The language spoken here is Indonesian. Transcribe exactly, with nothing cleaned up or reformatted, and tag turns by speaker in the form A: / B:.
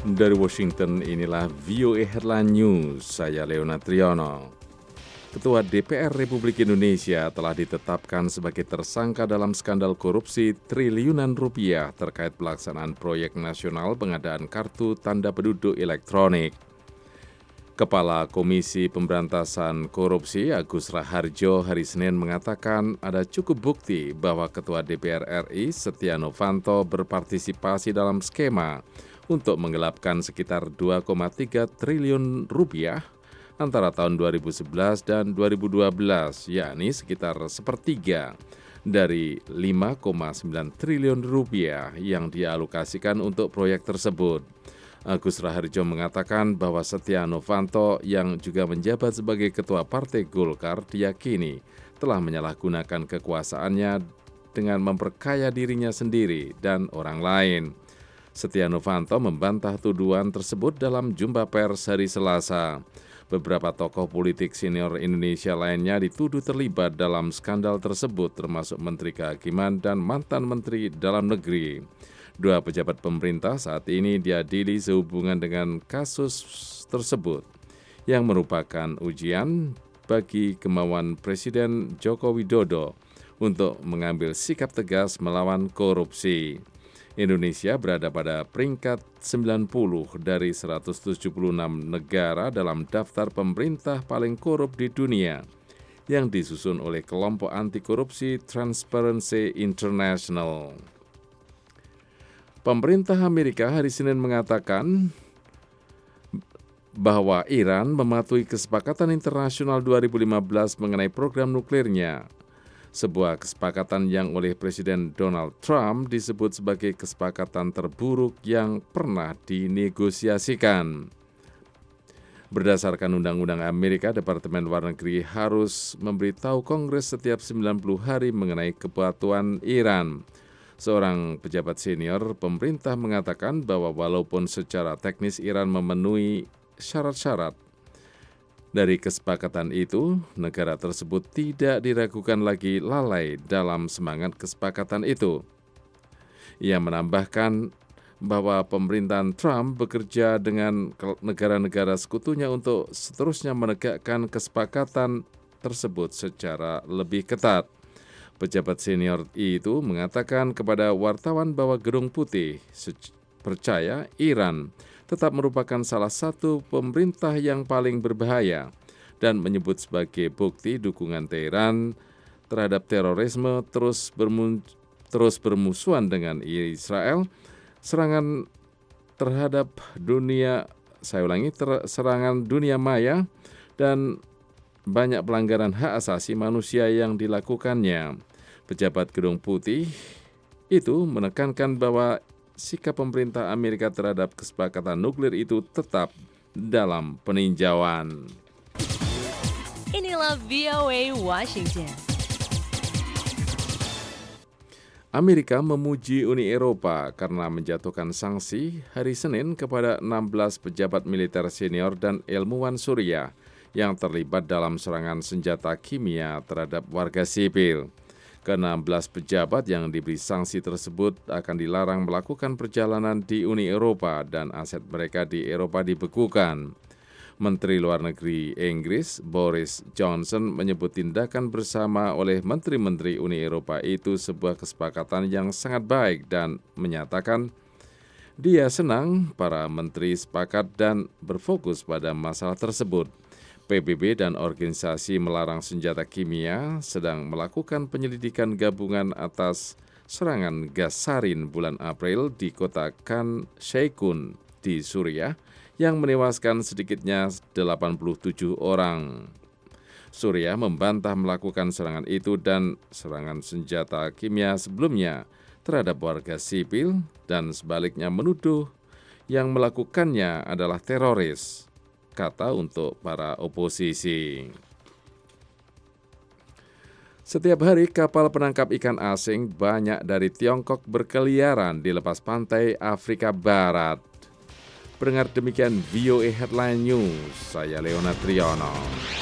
A: Dari Washington, inilah V O A Headline News, saya Leonard Triono. Ketua D P R Republik Indonesia telah ditetapkan sebagai tersangka dalam skandal korupsi triliunan rupiah terkait pelaksanaan proyek nasional pengadaan kartu tanda penduduk elektronik. Kepala Komisi Pemberantasan Korupsi Agus Raharjo hari Senin mengatakan ada cukup bukti bahwa Ketua D P R R I Setia Novanto berpartisipasi dalam skema untuk menggelapkan sekitar dua koma tiga triliun rupiah antara tahun dua ribu sebelas dan dua ribu dua belas, yakni sekitar sepertiga dari lima koma sembilan triliun rupiah yang dialokasikan untuk proyek tersebut. Agus Raharjo mengatakan bahwa Setia Novanto yang juga menjabat sebagai Ketua Partai Golkar diyakini telah menyalahgunakan kekuasaannya dengan memperkaya dirinya sendiri dan orang lain. Setia Novanto membantah tuduhan tersebut dalam jumpa pers hari Selasa. Beberapa tokoh politik senior Indonesia lainnya dituduh terlibat dalam skandal tersebut, termasuk Menteri Kehakiman dan mantan Menteri Dalam Negeri. Dua pejabat pemerintah saat ini diadili sehubungan dengan kasus tersebut, yang merupakan ujian bagi kemauan Presiden Joko Widodo untuk mengambil sikap tegas melawan korupsi. Indonesia berada pada peringkat sembilan puluh dari seratus tujuh puluh enam negara dalam daftar pemerintah paling korup di dunia yang disusun oleh kelompok anti korupsi Transparency International. Pemerintah Amerika hari Senin mengatakan bahwa Iran mematuhi kesepakatan internasional dua ribu lima belas mengenai program nuklirnya. Sebuah kesepakatan yang oleh Presiden Donald Trump disebut sebagai kesepakatan terburuk yang pernah dinegosiasikan. Berdasarkan Undang-Undang Amerika, Departemen Luar Negeri harus memberitahu Kongres setiap sembilan puluh hari mengenai kepatuhan Iran. Seorang pejabat senior pemerintah mengatakan bahwa walaupun secara teknis Iran memenuhi syarat-syarat dari kesepakatan itu, negara tersebut tidak diragukan lagi lalai dalam semangat kesepakatan itu. Ia menambahkan bahwa pemerintahan Trump bekerja dengan negara-negara sekutunya untuk seterusnya menegakkan kesepakatan tersebut secara lebih ketat. Pejabat senior itu mengatakan kepada wartawan bahwa Gedung Putih percaya Iran tetap merupakan salah satu pemerintah yang paling berbahaya dan menyebut sebagai bukti dukungan Teheran terhadap terorisme terus, bermun- terus bermusuhan dengan Israel. Serangan terhadap dunia, saya ulangi, ter- serangan dunia maya dan banyak pelanggaran hak asasi manusia yang dilakukannya. Pejabat Gedung Putih itu menekankan bahwa sikap pemerintah Amerika terhadap kesepakatan nuklir itu tetap dalam peninjauan.
B: Inilah V O A Washington.
A: Amerika memuji Uni Eropa karena menjatuhkan sanksi hari Senin kepada enam belas pejabat militer senior dan ilmuwan Suriah yang terlibat dalam serangan senjata kimia terhadap warga sipil. Ke-enam belas pejabat yang diberi sanksi tersebut akan dilarang melakukan perjalanan di Uni Eropa dan aset mereka di Eropa dibekukan. Menteri Luar Negeri Inggris Boris Johnson menyebut tindakan bersama oleh menteri-menteri Uni Eropa itu sebuah kesepakatan yang sangat baik dan menyatakan dia senang para menteri sepakat dan berfokus pada masalah tersebut. P B B dan organisasi melarang senjata kimia sedang melakukan penyelidikan gabungan atas serangan gas sarin bulan April di kota Khan Sheikhoun di Suriah yang menewaskan sedikitnya delapan puluh tujuh orang. Suriah membantah melakukan serangan itu dan serangan senjata kimia sebelumnya terhadap warga sipil dan sebaliknya menuduh yang melakukannya adalah teroris, kata untuk para oposisi. Setiap hari kapal penangkap ikan asing banyak dari Tiongkok berkeliaran di lepas pantai Afrika Barat. Pendengar, demikian V O A Headline News, saya Leonard Triono.